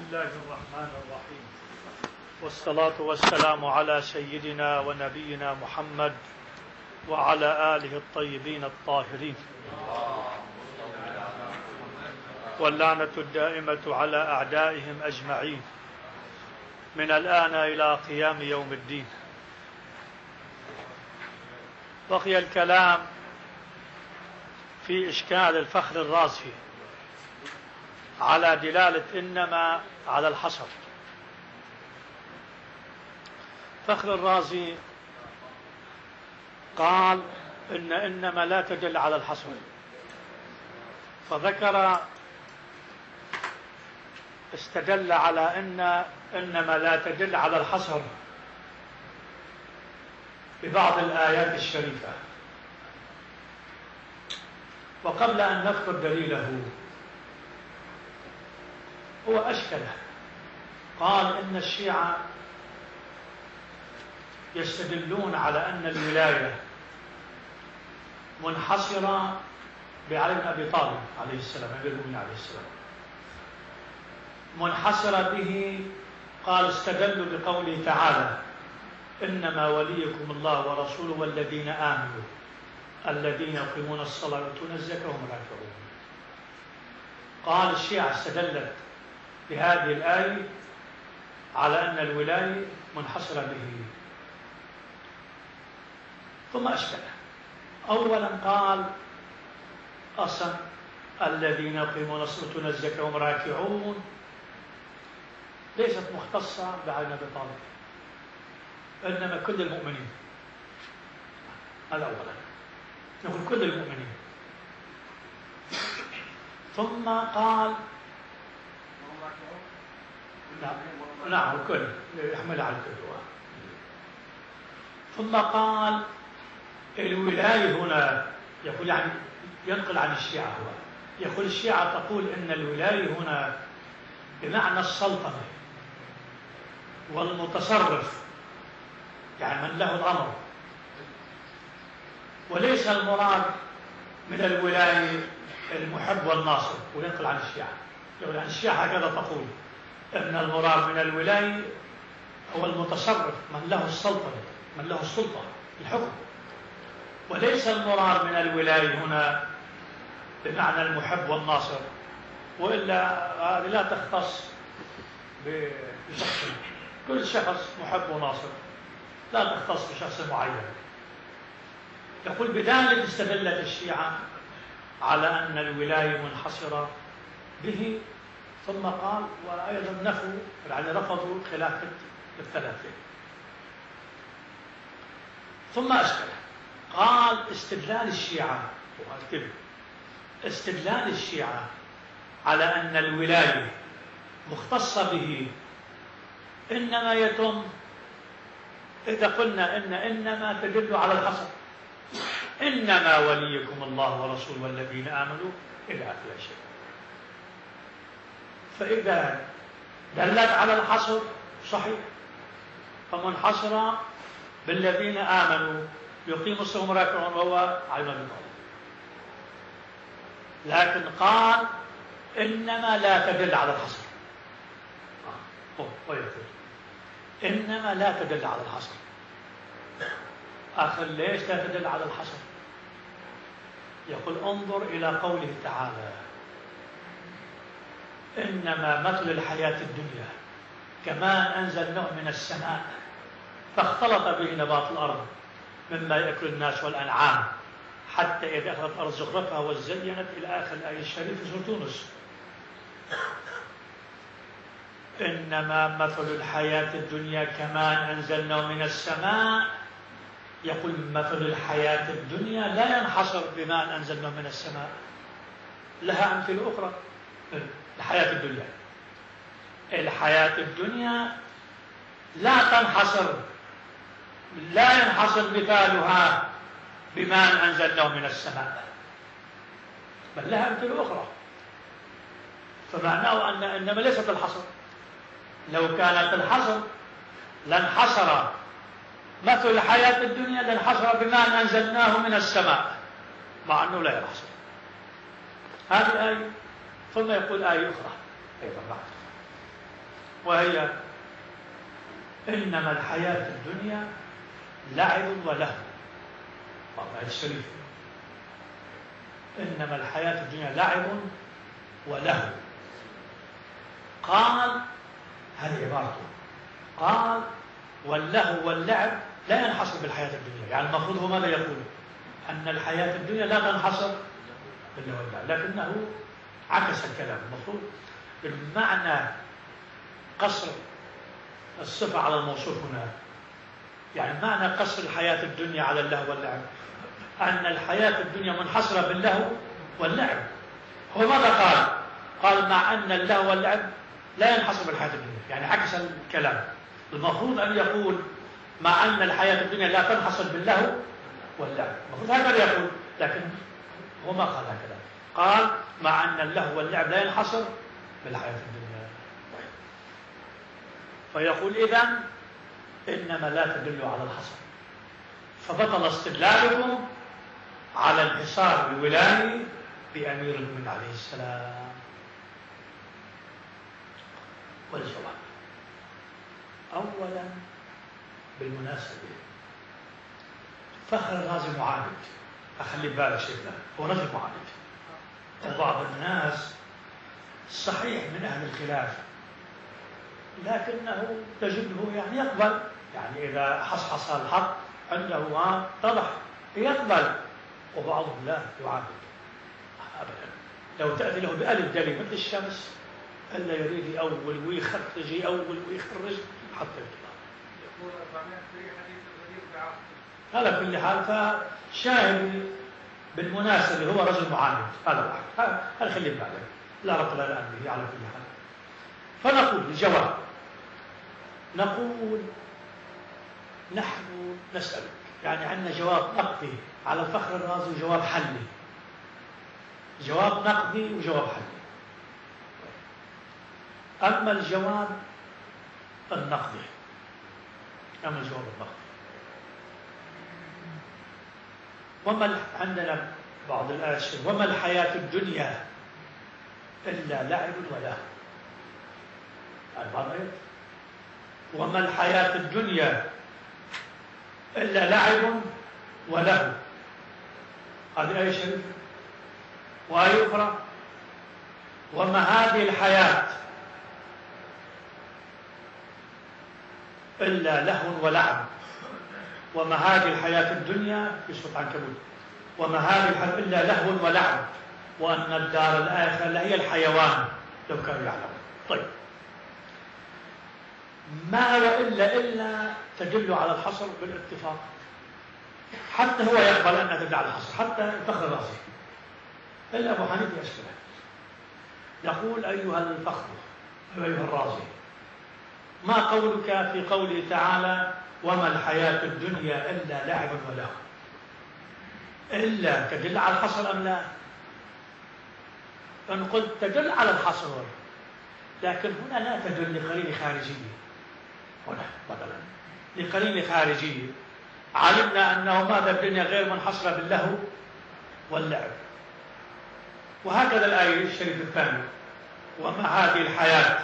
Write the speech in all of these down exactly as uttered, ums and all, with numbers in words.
الله الرحمن الرحيم، والصلاة والسلام على سيدنا ونبينا محمد وعلى آله الطيبين الطاهرين، واللعنة الدائمة على أعدائهم أجمعين من الآن إلى قيام يوم الدين. بقي الكلام في إشكال الفخر الرازي على دلالة إنما على الحصر. فخر الرازي قال إن إنما لا تدل على الحصر، فذكر استدل على أن إنما لا تدل على الحصر ببعض الآيات الشريفة. وقبل أن نذكر دليله هو أشكله، قال إن الشيعة يستدلون على أن الولاية منحصرة بعلي بن أبي طالب عليه السلام، أمير المؤمنين عليه السلام، منحصرة به. قال استدلوا بقوله تعالى: إنما وليكم الله ورسوله والذين آمنوا الذين يقيمون الصلاة ويؤتون الزكاة وهم راكعون. قال الشيعة استدلت بهذه الآية على أن الولاية منحصرة به. ثم أشكل، أولا قال أصلا الذين يقيمون الصلاة ويؤتون الزكاة وهم راكعون ليست مختصة بعلي بن أبي طالب، إنما كل المؤمنين. هذا أولا، نقول كل المؤمنين. ثم قال نعم نعم الكل، يحمل على الكل. ثم قال الولاية هنا، يقول يعني ينقل عن الشيعة، هو يقول الشيعة تقول إن الولاية هنا بمعنى السلطنة والمتصرف، يعني من له الأمر، وليس المراد من الولاية المحب والناصر. وينقل عن الشيعة، يقول عن الشيعة هكذا تقول إن المراد من الولاية هو المتصرف، من له السلطنة، من له السلطة الحكم، وليس المراد من الولاية هنا بمعنى المحب والناصر، وإلا هذه لا تختص بشخص، كل شخص محب وناصر، لا تختص بشخص معين. يقول بذلك استدلت الشيعة على أن الولاية منحصرة به. ثم قال وأيضا نفوا، يعني رفضوا خلافة الثلاثة. ثم أشكل، قال استدلال الشيعة، استدلال الشيعة على أن الولاية مختصة به إنما يتم إذا قلنا إن إنما تدل على الحصر، إنما وليكم الله ورسوله والذين آمنوا إلى آخر شيء. فإذا دلت على الحصر صحيح، فمنحصرة بالذين آمنوا يقيموا الصلاة راكعون وهو علي بن أبي طالب. لكن قال إنما لا تدل على الحصر، آه. إنما لا تدل على الحصر. أخي ليش لا تدل على الحصر؟ يقول انظر إلى قوله تعالى: إنما مثل الحياة الدنيا كما أنزلناه من السماء فاختلط به نبات الأرض مما يأكل الناس والأنعام حتى إذا أخذت الأرض زخرفها وزينت إلى آخر الآية الشريفة في سورة يونس. إنما مثل الحياة الدنيا كما أنزلناه من السماء. يقول مثل الحياة الدنيا لا ينحصر بما أنزلناه من السماء، لها أمثلة أخرى. الحياة الدنيا الحياة الدنيا لا تنحصر، لا ينحصر مثالها بما أنزلناه من السماء، بل لها أمثلة أخرى. فمعناه أن إنما ليست الحصر. لو كانت الحصر لانحصر مثل الحياة الدنيا، لانحصر بما أنزلناه من السماء، مع أنه لا ينحصر. هذه آية. ثم يقول آية أخرى أيضا بعد: وهي إنما الحياة الدنيا لعب ولهو. والله الشريف، إنما الحياة الدنيا لعب ولهو. قال، هذه عبارته، قال واللهو واللعب لا ينحصر بالحياة الدنيا. يعني المفروض هو ماذا يقول؟ أن الحياة الدنيا لا تنحصر باللهو واللعب، لكنه عكس الكلام. المفروض بمعنى قصر الصفة على الموصوف هنا، يعني معنى قصر الحياة الدنيا على اللهو واللعب أن الحياة الدنيا منحصرة باللهو واللعب. هو ماذا قال؟ قال مع أن اللهو واللعب لا ينحصر بالحياة الدنيا، يعني عكس الكلام. المفروض أن يقول مع أن الحياة الدنيا لا تنحصر باللهو واللعب، المفروض هكذا يقول، لكن هو ما قال هكذا. قال مع أن اللهو واللعب لا ينحصر بالحياة الدنيا. فيقول إذن إنما لا تدل على الحصر، فبطل استدلالكم على انحصار الولاية بأمير المؤمنين عليه السلام. والجواب أولا بالمناسبة فخر الرازي معاند، أخلي بالك شيخنا، هو رجل معاند. وبعض الناس صحيح من أهل الخلاف لكنه تجده يعني يقبل، يعني إذا حصحص الحق عنده اتضح يقبل، وبعضهم لا يعاند أبدا. لو تأتي له بألف دليل مثل الشمس ألا يريد يأول ويخرج يأول ويخرج حتى يطلع. يقول أربعمائة في حديث الغريب بعقل. على كل حال فشاهد بالمناسبة هو رجل معاند، هذا واحد، هذا خلي بالك، لا رب لا الآن به على كل حال. فنقول الجواب، نقول نحن نسألك، يعني عندنا جواب نقدي على الفخر الرازي وجواب حلي. جواب نقدي وجواب حلي. أما الجواب النقدي، أما الجواب النقدي وما عندنا بعض الآيات وما الحياة الدنيا إلا لعب ولهو. بعض الآيات وما الحياة الدنيا إلا لعب ولهو، هذه آية شريفة. وآية أخرى وما هذه الحياة إلا لهو ولعب، وما هذه الحياة الدنيا في سورة العنكبوت، وما هذه الحياة إلا لهو ولعب وأن الدار الآخرة لهي الحيوان لو كانوا يعلمون. طيب، ما هو إلا إلا تدل على الحصر بالاتفاق، حتى هو يقبل أنها تدل على الحصر، حتى الفخر الرازي، إلا أبو حنيفة يشكله. يقول أيها الفخر أيها الرازي، ما قولك في قوله تعالى وما الحياة الدنيا إلا لعب ولهو؟ إلا تدل على الحصر أم لا؟ إن قلت تدل على الحصر، لكن هنا لا تدل لقرينة خارجية. هنا مثلا لقرينة خارجية علمنا أنه ماذا الدنيا غير منحصرة باللهو واللعب. وهكذا الآية الشريفة الثانية وما هذه الحياة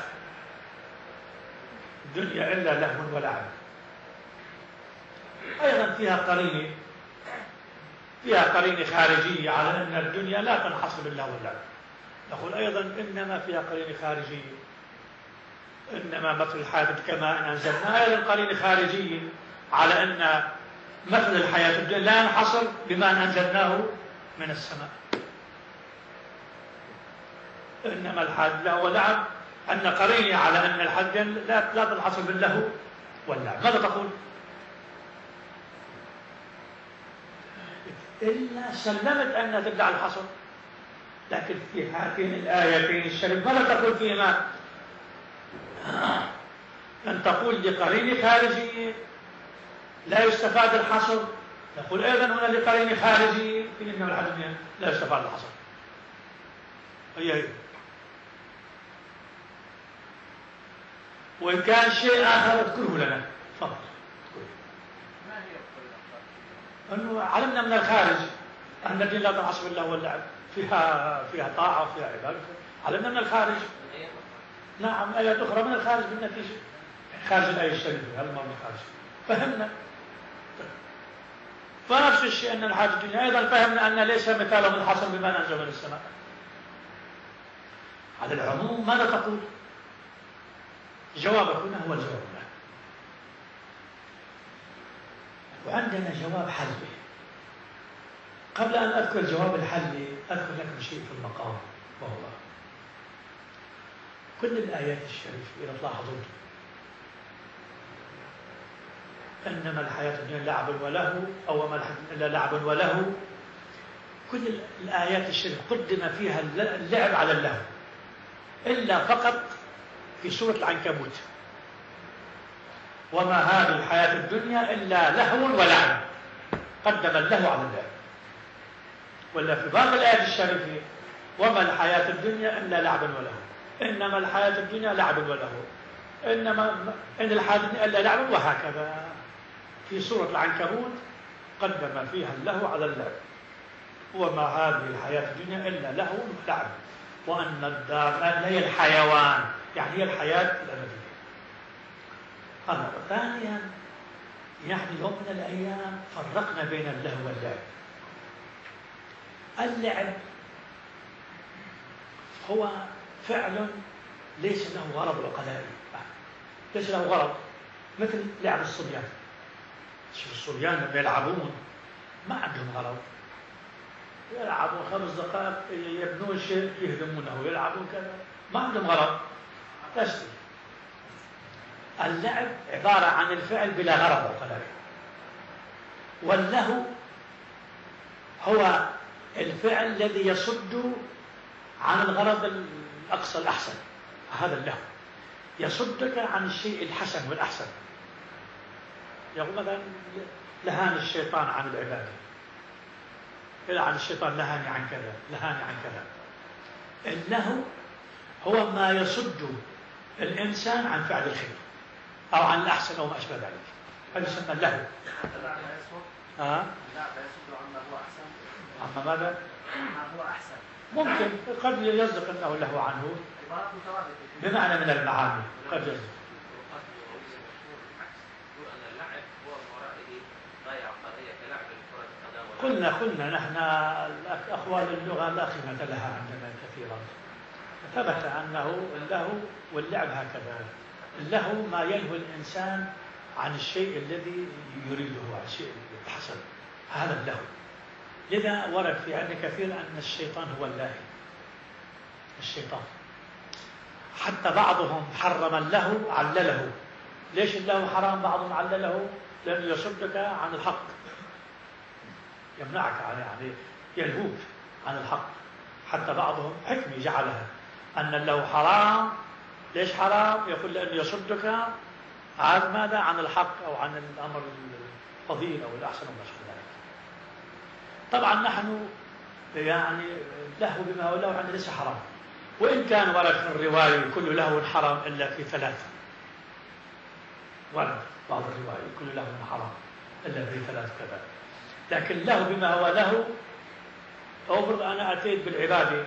الدنيا إلا لهو ولعب، أيضا فيها قرينة فيها قرينة خارجية على أن الدنيا لا تنحصر باللهو واللعب. نقول أيضا إنما فيها قرينة خارجية، إنما مثل الحياة كما أن أنزلنا، أيضا قرينة خارجية على أن مثل الحياة الدنيا لا ينحصر بما أن أنزلناه من السماء. إنما الحياة لهو ولعب، أن قرينة على أن الحياة لا لا تنحصر باللهو واللعب. ماذا تقول؟ إلا سلمت أنها تدل على الحصر، لكن في هاتين الآيتين الشريف ماذا تقول فيهما؟ أن تقول لقرينة خارجية لا يستفاد الحصر، نقول أيضا هنا لقرينة خارجية في إنما الحياة الدنيا لا يستفاد الحصر. هي هي. وإن كان شيء آخر اذكره لنا، تفضل. ما هي أنه علمنا من الخارج أن الدين لا تنحصر باللهو واللعب، فيها فيها طاعة وفيها عبادة، علمنا من الخارج. نعم آيات أخرى من الخارج بالنتيجة، خارج الآية الشريفة، هذا ما من الخارج. فهمنا. فنفس الشيء أن الحياة الدنيا أيضا فهمنا أن ليس مثاله منحصر بما أنزل من السماء. على العموم ماذا تقول؟ جوابك هنا هو الجواب له. وعندنا جواب حلبي. قبل أن أذكر الجواب الحلبي أذكر لكم شيء في المقام، وهو كل الآيات الشريفة إذا تلاحظون إنما الحياة الدنيا لعب وله، أو ما الحياة إلا لعب وله، كل الآيات الشريفة قدم فيها اللعب على اللهو، إلا فقط في سورة العنكبوت، وما هذه الحياة الدنيا إلا لهو ولعب، قدم اللهو على اللعب. ولا في بعض الآيات الشريفة وما الحياة الدنيا إلا لعب وله، إنما الحياة الدنيا لعب وله، إنما إن الحياة الدنيا إلا لعب، وهكذا. في سورة العنكبوت قدم فيها اللهو على اللعب، وما هذه الحياة الدنيا إلا لهو ولعب، وأن الدار هي الحيوان، يعني هي الحياة الأبدية. أمر ثانيا، نحن يوم من الأيام فرقنا بين اللهو واللعب. اللعب هو فعل ليس له غرض عقلائي، ليس له غرض، مثل لعب الصبيان. شوف الصبيان لما يلعبون ما عندهم غرض، يلعبون خمس دقائق يبنون شيء يهدمونه، يلعبون كذا، ما عندهم غرض. تشتري اللعب عبارة عن الفعل بلا غرض عقلائي، واللهو هو الفعل الذي يصد عن الغرض الأقصى الأحسن. هذا اللهو يصدك عن الشيء الحسن والأحسن. يقول مثلا لهان الشيطان عن العبادة، عن الشيطان لهاني عن كذا، لهاني عن كذا. اللهو هو ما يصد الإنسان عن فعل الخير أو عن الأحسن أو ما أشبه ذلك، هذا يسمى اللهو. اللعب يصد ها؟ اللعب يصد عما هو أحسن. عما ماذا؟ عما هو أحسن. ممكن قد يصدق أنه له عنه بمعنى من المعاني، قد يصدق. قلنا قلنا نحن أخوال اللغة لا قيمة لها عندنا كثيرا. ثبت أنه اللهو واللعب هكذا. اللهو ما يلهو الإنسان عن الشيء الذي يريده، عن الشيء الحسن، هذا اللهو. لذا ورد في عندنا كثير أن الشيطان هو اللاهي، الشيطان. حتى بعضهم حرم اللهو علله. ليش اللهو حرام؟ بعضهم علله لأنه يصدك عن الحق، يمنعك عن، يعني يلهوك عن الحق. حتى بعضهم حكمة جعلها أن اللهو حرام. ليش حرام؟ يقول لأنه يصدك عن ماذا؟ عن الحق أو عن الأمر الفضيل أو الأحسن وما شابه ذلك. طبعا نحن يعني اللهو بما هو اللهو عندنا ليس حرام، وإن كان ورد في الرواية كل لهو حرام إلا في ثلاثة. ورد بعض الرواية كل لهو حرام إلا في ثلاث كذا. لكن له بما هو له، أفرض أنا أتيت بالعبادة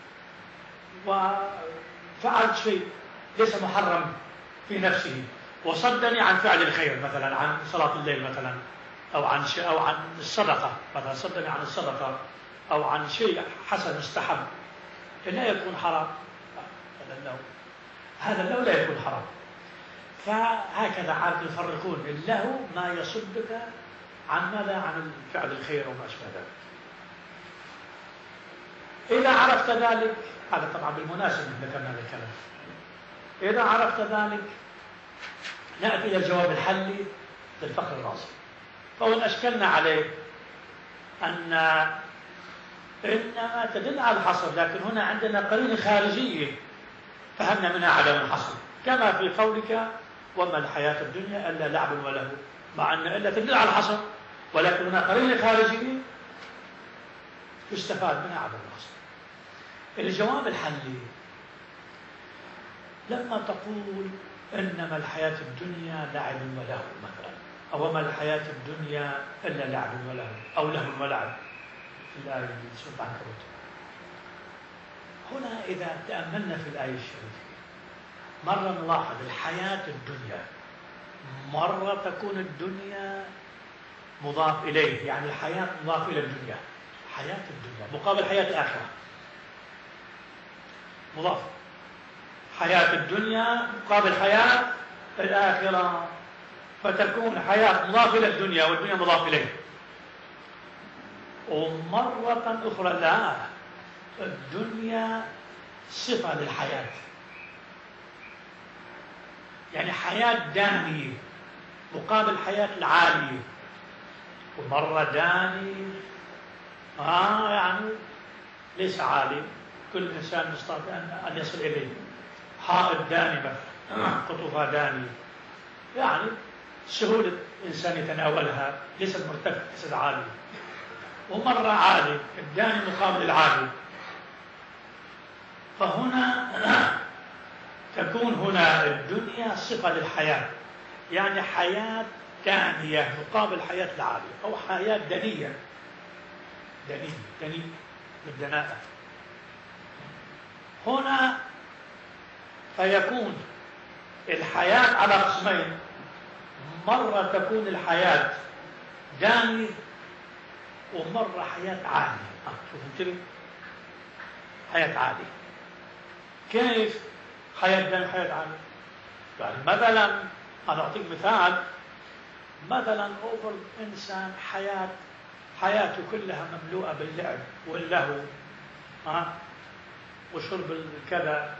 وفعلت شيء ليس محرم في نفسه وصدني عن فعل الخير، مثلا عن صلاة الليل مثلا، أو عن شيء، أو عن الصدقة مثلا، صدني عن الصدقة أو عن شيء حسن مستحب، لا يكون حرام. هذا اللهو هذا اللهو لا يكون حرام. فهكذا عارف يفرقون. اللهو ما يصدك عن ماذا؟ عن فعل الخير وما أشبه ذلك. إذا عرفت ذلك، هذا طبعا بالمناسبة ذكرنا هذا الكلام، إذا عرفت ذلك نأتي إلى الجواب الحلي للفقر الراسي. فهو أشكلنا عليه أن إنما تدل على الحصر، لكن هنا عندنا قرينة خارجية فهمنا منها عدم الحصر، كما في قولك وما الحياة الدنيا إلا لعب وله، مع أن إلا تدل على الحصر، ولكن هنا قرينة خارجية يستفاد منها عدم الحصر. الجواب الحلي لما تقول إنما الحياة الدنيا لعب وله مثلا، أو ما الحياة الدنيا إلا لعب وله، أو له ولعب في الآية سورة العنكبوت. هنا إذا تأملنا في الآية الشريفة مرة نلاحظ الحياة الدنيا مرة تكون الدنيا مضاف إليه، يعني الحياة مضاف إلى الدنيا، حياة الدنيا مقابل حياة الآخرة، مضاف، حياة الدنيا مقابل حياة الآخرة، فتكون حياة مضاف إلى الدنيا والدنيا مضاف إليه. ومرة أخرى لا، الدنيا صفة للحياة، يعني حياة دانية مقابل حياة العالية، ومرة داني آه يعني ليس عالي، كل إنسان يستطيع أن يصل إليه، حائط داني مثلا، قطوفها داني، يعني سهولة الإنسان يتناولها، ليست مرتفع ليست عالي. ومرة عالي، الداني مقابل العالي. فهنا تكون هنا الدنيا صفة للحياة، يعني حياة دانية مقابل حياة العالية، أو حياة دنية، دنية دنية بالدناءة. هنا فيكون الحياة على قسمين، مرة تكون الحياة دانية ومرة حياة عالية. شوف انتبه، حياة عالية كيف؟ حياة دانية حياة عالية، يعني مثلا أنا أعطيك مثال، مثلا أفرض إنسان حياة حياته كلها مملوءة باللعب واللهو ها وشرب الكذا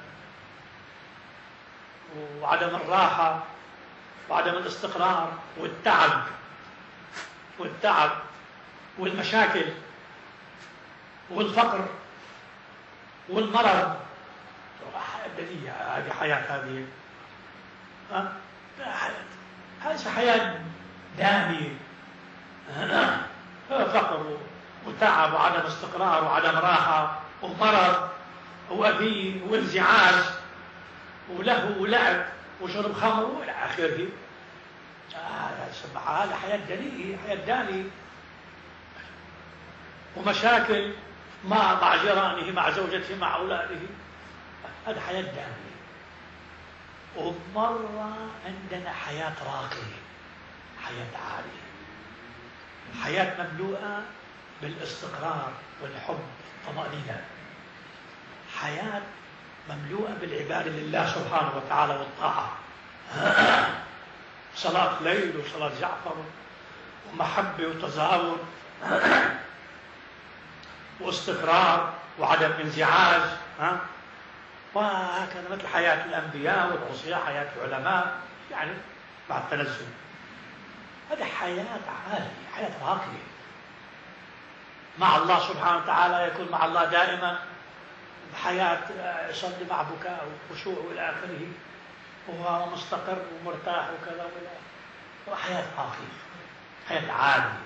وعدم الراحة وعدم الاستقرار والتعب والتعب والمشاكل والفقر والمرض. حياة دنية، هذه حياة، هذه ها هذه حياة دامية، فقر وتعب وعدم استقرار وعدم راحة ومرض وأذية وانزعاج ولهو ولعب وشرب خمر والى آخره. هذا هذا حياة دنية، حياة دانية، ومشاكل مع مع جيرانه مع زوجته مع أولاده، هذا حياة دانية. ومرة عندنا حياة راقية، حياة عالية، حياة مملوءة بالاستقرار والحب والطمأنينة، حياة مملوءة بالعبادة لله سبحانه وتعالى والطاعة، صلاة ليل وصلاة جعفر ومحبة وتزاور واستقرار وعدم انزعاج، ها وهكذا مثل حياة الأنبياء والأوصياء، حياة العلماء، يعني مع التنزل. هذه حياة عالية، حياة راقية مع الله سبحانه وتعالى، يكون مع الله دائما، حياة يصلي مع بكاء وخشوع والى آخره، وهو مستقر ومرتاح وكذا ولا، وحياة راقية، حياة عالية،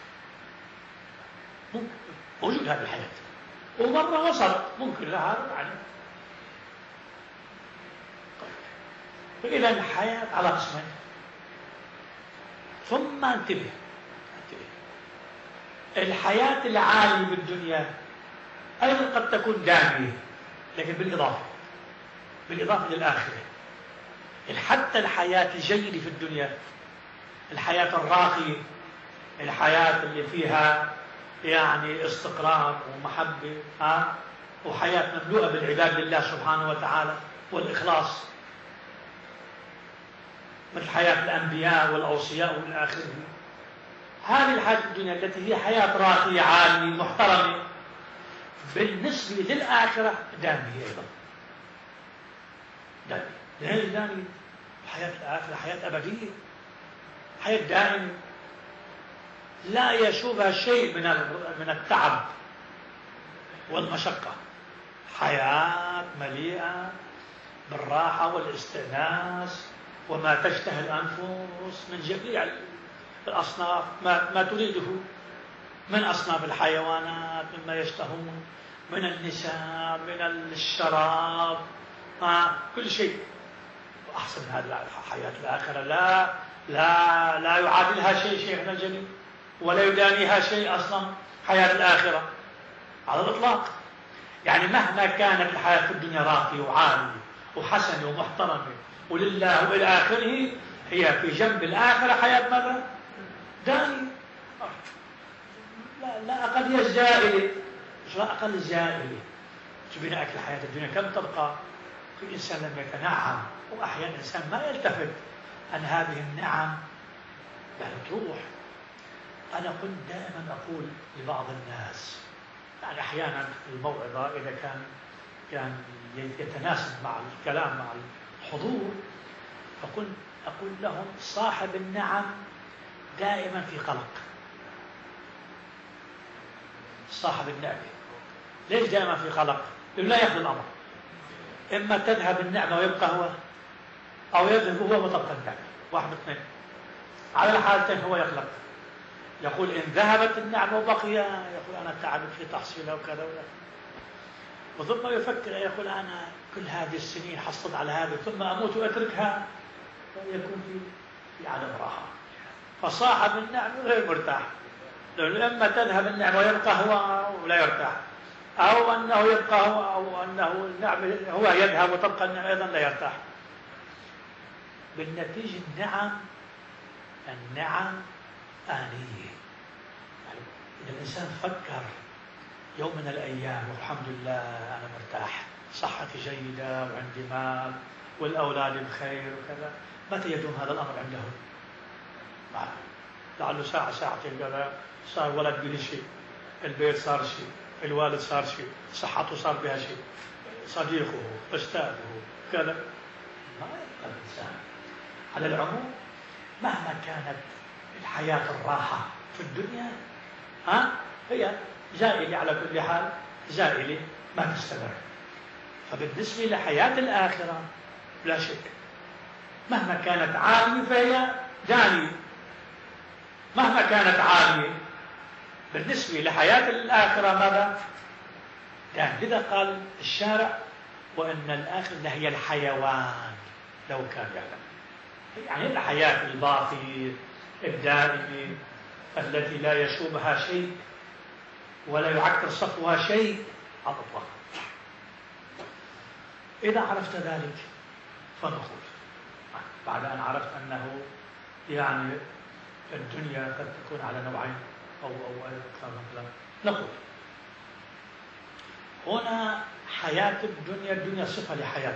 ممكن وجود هذه الحياة. ومرة وسط ممكن لها يعني. فإذا الحياة على قسمين. ثم انتبه انتبه الحياة العالية بالدنيا أيضا قد تكون دامية، لكن بالإضافة بالإضافة للآخرة. حتى الحياة الجيدة في الدنيا، الحياة الراقية، الحياة اللي فيها يعني استقرار ومحبة ها وحياة مملوءة بالعباد لله سبحانه وتعالى والإخلاص، مثل حياة الأنبياء والأوصياء والآخرة. هذه الحياة الدنيا التي هي حياة راقية عالية محترمة، بالنسبة للآخرة دامية أيضا، دامية. ليش دامية؟ حياة الآخرة حياة أبدية، حياة دائمة لا يشوبها شيء من من التعب والمشقة، حياة مليئة بالراحة والاستئناس وما تشتهي الأنفس من جميع الأصناف، ما, ما تريده من أصناف الحيوانات، مما يشتهون من النساء من الشراب، ما كل شيء. أحسن من هذه الحياة الآخرة لا لا لا يعادلها شيء شيخنا الجليل، ولا يدانيها شيء أصلا حياة الآخرة على الإطلاق. يعني مهما كانت الحياة في الدنيا راقية وعالية وحسنة ومحترمة ولله وإلى آخره، هي في جنب الآخرة حياة ماذا؟ دانية. لا, لا أقل هي زائلة، مش لا أقل زائلة. تبين أكل حياة الدنيا كم تبقى؟ في إنسان لما يتنعم، وأحيانا الإنسان ما يلتفت أن هذه النعم يعني تروح. أنا كنت دائما أقول لبعض الناس، يعني أحيانا في الموعظة إذا كان كان يتناسب مع الكلام مع الحضور، فكنت أقول لهم صاحب النعم دائما في قلق. صاحب النعمة ليش دائما في قلق؟ لأنه لا يخلو الأمر، إما تذهب النعمة ويبقى هو، أو يذهب هو وتبقى النعمة، واحد من اثنين. على الحالتين هو يقلق، يقول إن ذهبت النعمة وبقي يقول أنا تعبت في تحصيلها وكذا وكذا، وثم يفكر يقول أنا كل هذه السنين حصلت على هذه ثم أموت وأتركها، يكون في في عدم راحة. فصاحب النعمة غير مرتاح، لأنه إما تذهب النعمة ويبقى هو ولا يرتاح، أو أنه يبقى هو، أو أنه النعمة هو يذهب وتبقى النعمة أيضا لا يرتاح. بالنتيجة النعم النعم آنية. يعني إذا الإنسان فكر يوم من الأيام والحمد لله أنا مرتاح، صحتي جيدة وعندي مال والأولاد بخير وكذا، متى يدوم هذا الأمر عنده؟ لعله ساعة ساعتين كذا صار ولد به شيء، البيت صار شيء، الوالد صار شيء، صحته صار بها شيء، صديقه أستاذه كذا، ما يبقى الإنسان. على العموم مهما كانت الحياة الراحة في الدنيا ها هي زائلة على كل حال، زائلة ما تستمر. فبالنسبة لحياة الآخرة لا شك مهما كانت عالية فهي دانية، مهما كانت عالية بالنسبة لحياة الآخرة ماذا؟ دانية. لذا قال الشارع وأن الآخرة هي الحيوان لو كان يعلم، يعني الحياة الباقية الدائمة التي لا يشوبها شيء ولا يعكر صفوها شيء على الإطلاق. إذا عرفت ذلك فنقول بعد أن عرفت أنه يعني الدنيا قد تكون على نوعين أو أو أكثر من ثلاث، نقول هنا حياة الدنيا، الدنيا صفة لحياة،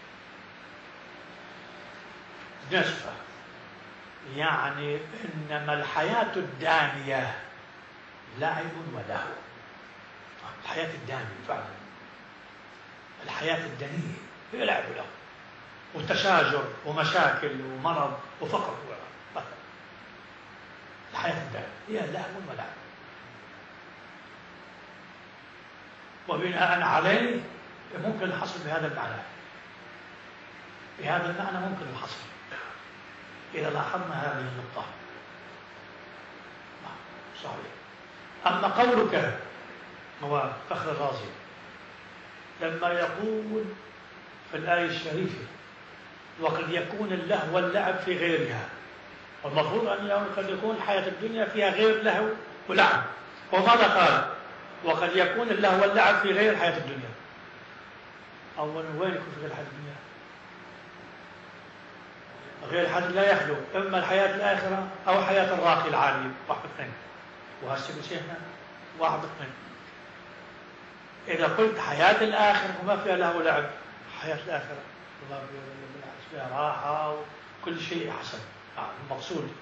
الدنيا صفة، يعني إنما الحياة الدانية لعب ولهو. الحياة الدانية فعلا، الحياة الدنيئة هي لعب ولهو وتشاجر ومشاكل ومرض وفقر مثلا. الحياة الدانية هي لهو ولعب، وبناء عليه ممكن الحصر بهذا المعنى، بهذا المعنى ممكن الحصر إذا لاحظنا هذه النقطة. صحيح. أما قولك هو فخر الرازي لما يقول في الآية الشريفة وقد يكون اللهو واللعب في غيرها، والمفروض أن قد يكون حياة الدنيا فيها غير لهو ولعب، وماذا قال؟ وقد يكون اللهو واللعب في غير حياة الدنيا. أولا وين يكون في غير حياة الدنيا؟ غير حياة لا يخلو إما الحياة الآخرة أو حياة الراقي العالي، واحد اثنين، وهسه شيخنا واحد اثنين. إذا قلت حياة الآخرة وما فيها لهو ولعب، حياة الآخرة الله فيها راحة وكل شيء حسن المقصود.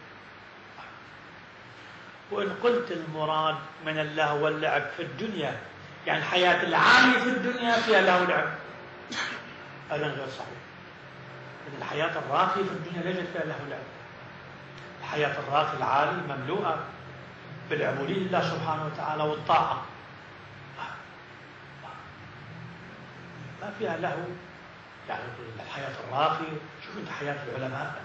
وإن قلت المراد من اللهو واللعب في الدنيا يعني الحياة العالية في الدنيا فيها لهو ولعب، هذا غير صحيح. إن الحياة الراقية في الدنيا ليست فيها لهو ولعب. الحياة الراقية العالية مملوءة بالعبودية لله سبحانه وتعالى والطاعة، ما فيها لهو. يعني الحياة الراقية، شوف انت حياة العلماء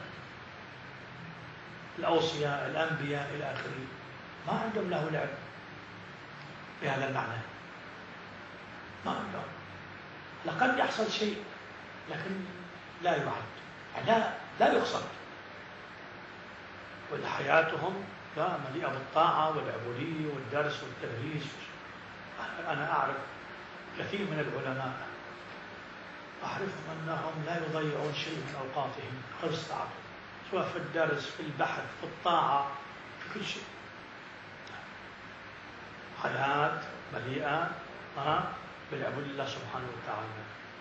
الأوصياء الأنبياء إلى آخره ما عندهم لهو لعب بهذا المعنى، ما عندهم. لقد يحصل شيء لكن لا يعد، لا لا يقصد. وحياتهم لا مليئة بالطاعة والعبودية والدرس والتدريس. أنا أعرف كثير من العلماء أعرفهم أنهم لا يضيعون شيء من أوقاتهم، حرص تعب، سواء في الدرس، في البحث، في الطاعة، في كل شيء. حياة مليئة بالعبود لله سبحانه وتعالى.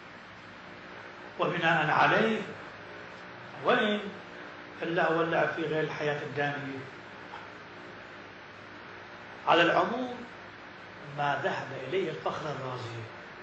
وبناء عليه وين إلا هو اللعب في غير الحياة الدانية. على العموم ما ذهب إليه الفخر الرازي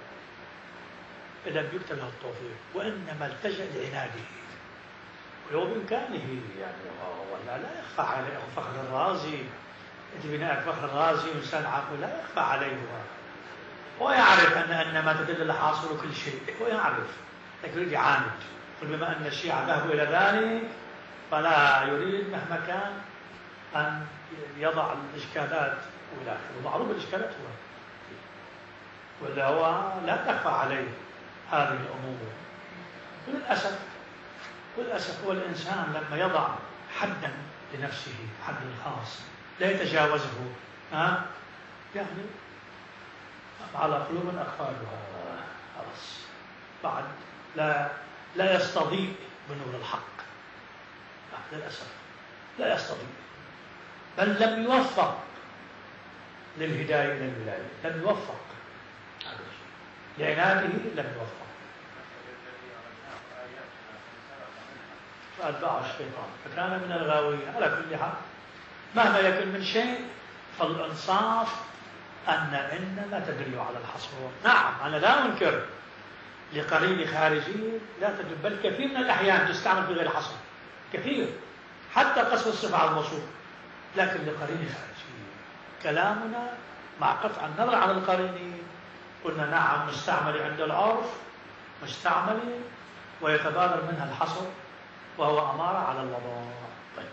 لم يكتب له التوفيق، وإنما التجأ لعناده، ولو بإمكانه يعني ولا لا يخفى عليه فخر الرازي. بناء فخر الرازي إنسان عاقل لا يخفى عليه، ويعرف أن أن ما تدل الحاصل كل شيء، ويعرف لكن يريد يعاند. بما أن الشيعة ذهبوا إلى ذلك فلا يريد مهما كان أن يضع الإشكالات وإلى آخره. ومعروف الإشكالات هو ولا هو لا تخفى عليه هذه الأمور. وللأسف وللأسف هو الإنسان لما يضع حدا لنفسه، حدا خاص لا يتجاوزه، ها يعني على قلوب أقفالها خلاص بعد لا لا يستضيء بنور الحق. للأسف لا يستضيء، بل لم يوفق للهداية إلى الولاية، لم يوفق لعناده، لم يوفق فأتبعه الشيطان فكان من الغاوين. على كل حال مهما يكن من شيء فالإنصاف أن إنما تدل على الحصر. نعم أنا لا أنكر لقرين خارجي لا تدل، بل كثير من الأحيان تستعمل في غير حصر، كثير حتى قصر الصفة على الموصوف، لكن لقرين خارجي. كلامنا مع قطع النظر عن القرين قلنا نعم مستعمل عند العرف، مستعمل ويتبادر منها الحصر وهو أمارة على الوضع. طيب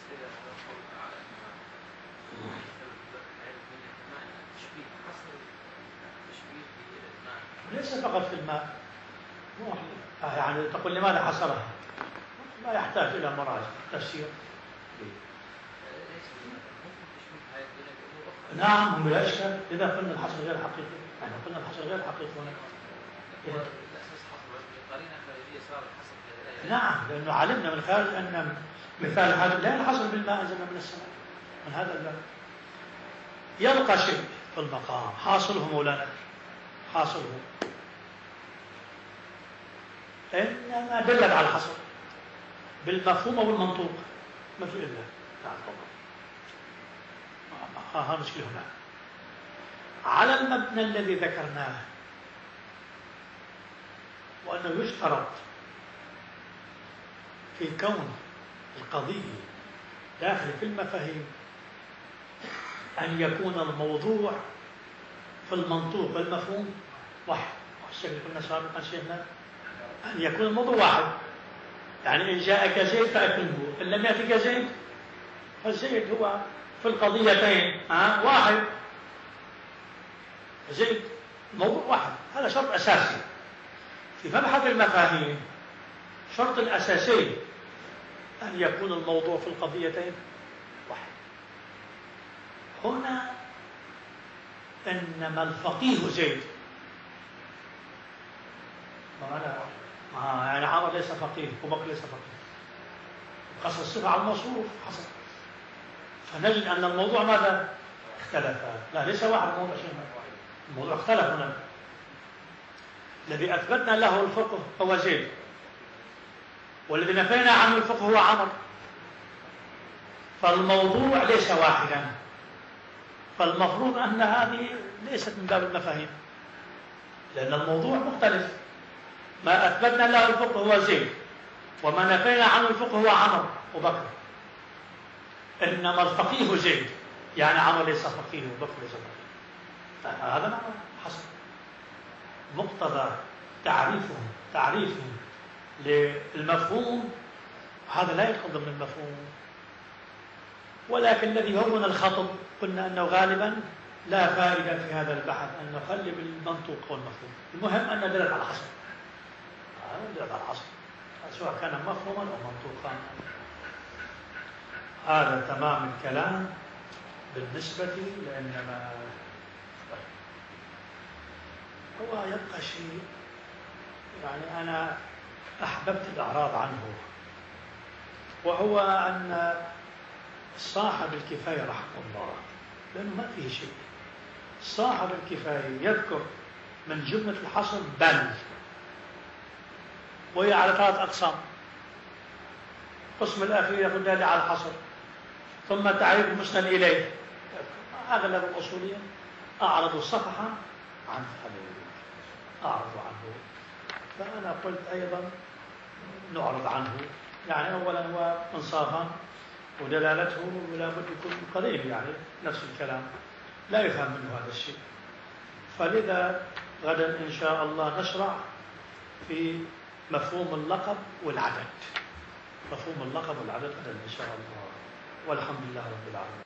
ليس فقط في الماء، يعني تقول لماذا حصرها؟ لا يحتاج إلى مراجعة تفسير. نعم هم بلا إشكال. إذا قلنا الحصر غير حقيقي، يعني قلنا الحصر غير حقيقي هنا. نعم لأنه علمنا من خارج أن مثال هذا لا ينحصر بالماء أنزلنا من السماء. من هذا الباب يبقى شيء في المقام حاصله مولانا، حاصله إنما دلت على الحصر بالمفهوم والمنطوق ما في إلا. نعم طبعا ها مشكلة هنا على المبنى الذي ذكرناه، وأنه يشترط في كون القضية داخل في المفاهيم أن يكون الموضوع في المنطوق والمفهوم واحد. والشكل كنا سابقا شيخنا أن يكون الموضوع واحد، يعني إن جاءك زيد فأكرمه، إن لم يأتك زيد فالزيد هو في القضيتين ها واحد، زيد موضوع واحد. هذا شرط أساسي في مبحث المفاهيم. شرط الأساسي أن يكون الموضوع في القضيتين واحد. هنا إنما الفقيه زيد، ما يعني عمر ليس فقيه وبكر ليس فقيه، قصر الصفة على الموصوف حصل، فنجد أن الموضوع ماذا؟ اختلف. لا ليس واحد موضوع شيء واحد، الموضوع اختلف. هنا الذي أثبتنا له الفقه هو زيد، والذي نفينا عنه الفقه هو عمر. فالموضوع ليس واحدا، فالمفروض أن هذه ليست من باب المفاهيم، لأن الموضوع مختلف. ما أثبتنا له الفقه هو زيد، وما نفينا عنه الفقه هو عمر وبكر. إنما الفقيه زيد، يعني عمر ليس فقيه وبكر ليس فقيه. هذا معنى حصل مقتضى تعريفهم تعريفهم للمفهوم، هذا لا يدخل ضمن المفهوم. ولكن الذي هون الخطب قلنا أنه غالبا لا فائدة في هذا البحث أن نخلي بالمنطوق والمفهوم. المهم أن ندلت على الحصر، ندلت على الحصر سواء كان مفهوما أو منطوقا. هذا تمام الكلام بالنسبة لأنما هو يبقى شيء يعني أنا أحببت الإعراض عنه، وهو أن صاحب الكفاية رحمه الله، لأنه ما فيه شيء، صاحب الكفاية يذكر من جملة الحصر بل، وهي على ثلاث أقسام. القسم الأخير يقول دال على الحصر، ثم تعريف المسند إليه. أغلب الأصوليين أعرضوا صفحة عن هذا أعرضوا عنه، فأنا قلت أيضا نعرض عنه، يعني أولا هو إنصافا ودلالته لا بد يكون قريب، يعني نفس الكلام لا يفهم منه هذا الشيء. فلذا غدا إن شاء الله نشرع في مفهوم اللقب والعدد، مفهوم اللقب والعدد غدا إن شاء الله، والحمد لله رب العالمين.